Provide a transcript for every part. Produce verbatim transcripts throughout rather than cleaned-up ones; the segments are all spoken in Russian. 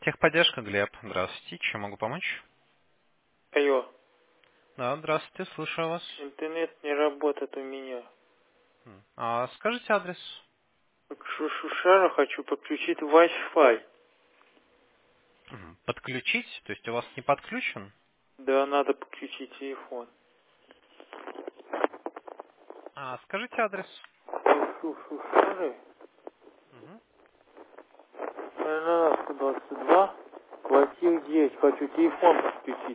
Техподдержка, Глеб. Здравствуйте. Чем могу помочь? Алло, Да, здравствуйте. Слушаю вас. интернет не работает у меня. М. А скажите адрес? К Шушара хочу подключить Wi-Fi. М. Подключить? То есть у вас не подключен? Да, надо подключить телефон. А скажите адрес? Шушары, Мгм. сто двадцать два, квартира девять. Хочу телефон подключить.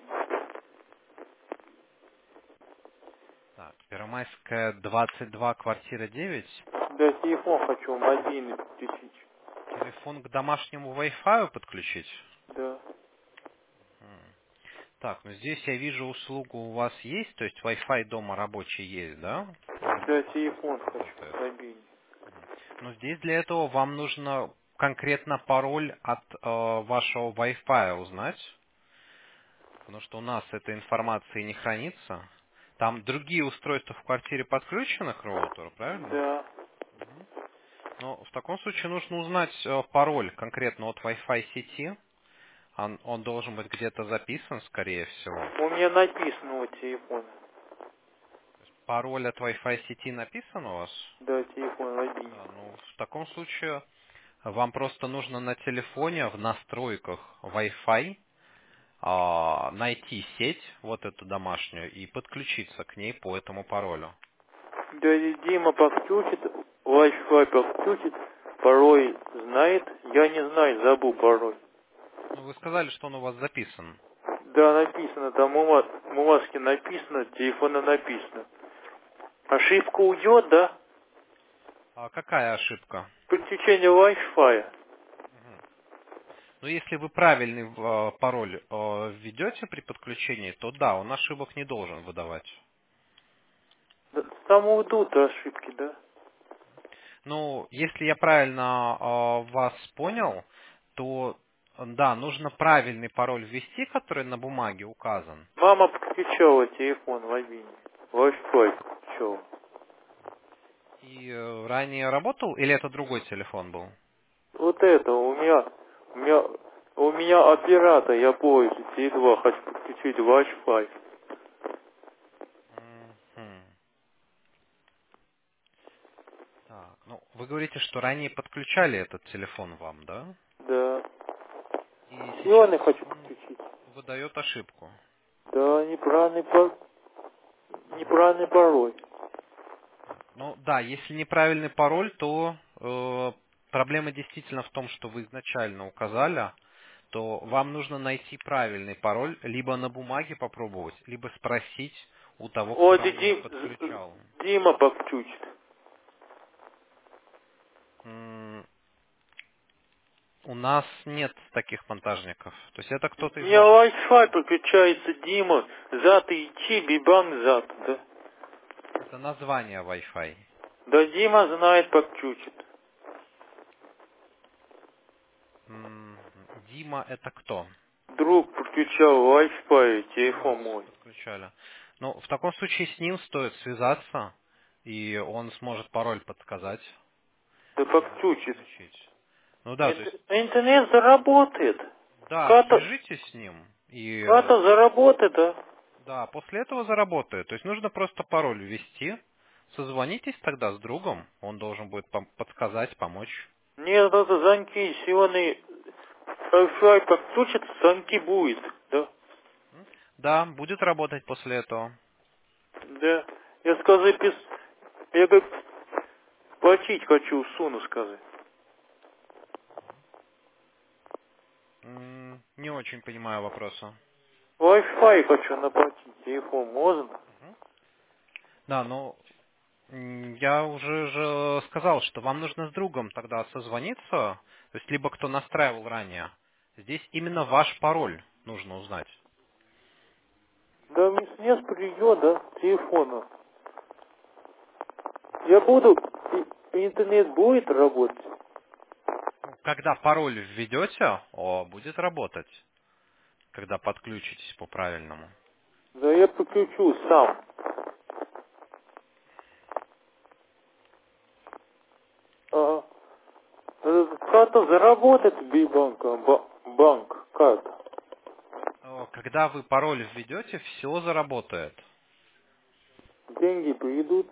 Так, Первомайская, двадцать два, квартира девять. Да, телефон хочу мобильный подключить. Телефон к домашнему Wi-Fi подключить? Да. М. Так, ну здесь я вижу, услугу у вас есть, то есть Wi-Fi дома рабочий есть, да? Да, Наверху как раз телефон хочу работает. мобильный. Но здесь для этого вам нужно конкретно пароль от э, вашего Wi-Fi узнать, потому что у нас этой информации не хранится. Там другие устройства в квартире подключены к роутеру, правильно? Да. Мгм. Но в таком случае нужно узнать э, пароль конкретно от Wi-Fi сети. Он, он должен быть где-то записан, скорее всего. У меня написано у телефона. Пароль от Wi-Fi сети написан у вас? Да, телефон мобильный. Да, ну в таком случае вам просто нужно на телефоне в настройках Wi-Fi а, найти сеть, вот эту домашнюю, и подключиться к ней по этому паролю. Да, и Дима подключит, Wi-Fi подключит, пароль знает. Я не знаю, забыл пароль. Ну, вы сказали, что он у вас записан. Да, написано, там у вас, у вас написано, телефона написано. Ошибка уйдет, да? А какая ошибка? Подключение Wi-Fi. Мгм. Ну, если вы правильный э, пароль э, введете при подключении, то да, он ошибок не должен выдавать. Да, там уйдут ошибки, да? Ну, если я правильно э, вас понял, то э, да, нужно правильный пароль ввести, который на бумаге указан. Мама подключала телефон мобильный. Wi-Fi подключала. И э, ранее работал, или это другой телефон был? Вот это, у меня, у меня, у меня оператор, я пользуюсь, Теле два, хочу подключить Wi-Fi. Мгм. Так, ну, вы говорите, что ранее подключали этот телефон вам, да? Да. И сейчас Сегодня хочу он подключить. выдает ошибку. Да, неправильный, пар... Мгм. неправильный пароль. Так, ну да, если неправильный пароль, то э, проблема действительно в том, что вы изначально указали, то вам нужно найти правильный пароль, либо на бумаге попробовать, либо спросить у того, кто Вот и ранее Дим, з- подключал. Дима подключит. М, У нас нет таких монтажников. То есть это У кто-то из меня ваших... Wi-Fi подключается, Дима. Зад идти, бибанг зад, да? Это название Wi-Fi. Да Дима знает, подключит. М, Дима это кто? Друг подключал Wi-Fi, А, телефон с- мой. подключали. Ну, в таком случае с ним стоит связаться, и он сможет пароль подсказать Да и подключит. подключить. Ну да, то Интер- есть, Интернет заработает. да, Как-то, свяжитесь с ним, и э, как-то заработает, да? да, после этого заработает. То есть нужно просто пароль ввести, созвонитесь тогда с другом, он должен будет пом- подсказать, помочь. Нет, это звонки, сегодня Wi-Fi подключит, звонки будет, да? М? Да, будет работать после этого. Да. Я сказал, пис... я как платить хочу, суну сказать. М, Не очень понимаю вопроса. Wi-Fi хочу наплатить, телефон можно? Мгм. Да, ну, м, я уже же сказал, что вам нужно с другом тогда созвониться, то есть либо кто настраивал ранее. Здесь именно ваш пароль нужно узнать. Да, мне снес придет, да, телефона. Я буду, и- интернет будет работать. Ну, когда пароль введете, о, будет работать, когда подключитесь по-правильному. Да я подключу сам. А, э, как-то заработает Бибанка, банк, как? Э, Когда вы пароль введете, все заработает. Деньги придут.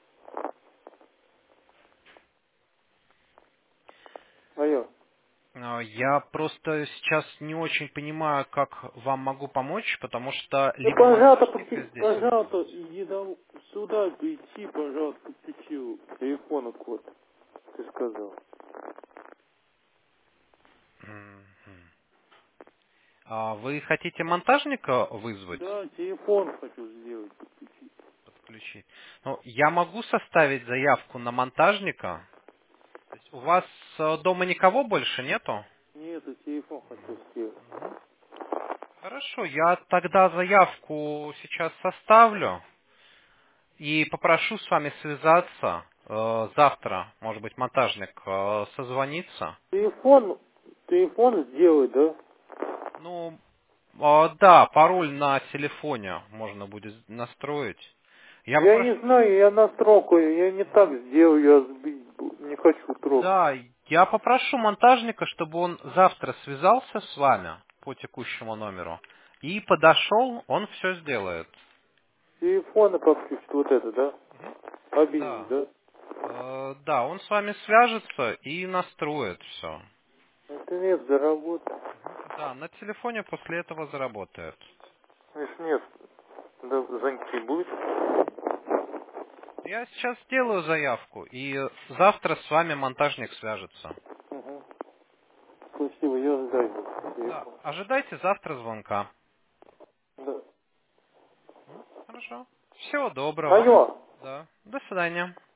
Алло. Э, Я просто сейчас не очень понимаю, как вам могу помочь, потому что Ну, либо пожалуйста, монтажника подключи, здесь не пожалуйста, будет. иди дом- сюда прийти, пожалуйста, подключи телефон код, ты сказал. Мгм. А вы хотите монтажника вызвать, Да, телефон хочу сделать, подключить. подключить? Ну, я могу составить заявку на монтажника. То есть у вас э, дома никого больше нету? Нет, я телефон хочу сделать. Мгм. Хорошо, я тогда заявку сейчас составлю и попрошу с вами связаться. Э, Завтра, может быть, монтажник э, созвонится. Телефон, телефон сделай, да? Ну, э, да, пароль на телефоне можно будет настроить. Я Я попрошу. не знаю, я настрокаю, я не так сделаю, я сбить буду, не хочу трогать. Да, я попрошу монтажника, чтобы он завтра связался с вами по текущему номеру и подошел, он все сделает. Телефона подключить, вот это, да? Мгм. Мобильный, Да. да? Э, да, он с вами свяжется и настроит все. Интернет заработал. Да, на телефоне после этого заработает. Если нет, да, звонки будет. Я сейчас сделаю заявку, и завтра с вами монтажник свяжется. Угу. Спасибо, я сдаю Да, телефон. ожидайте завтра звонка. Да. М, Хорошо. Всего доброго. Алло. Да. До свидания.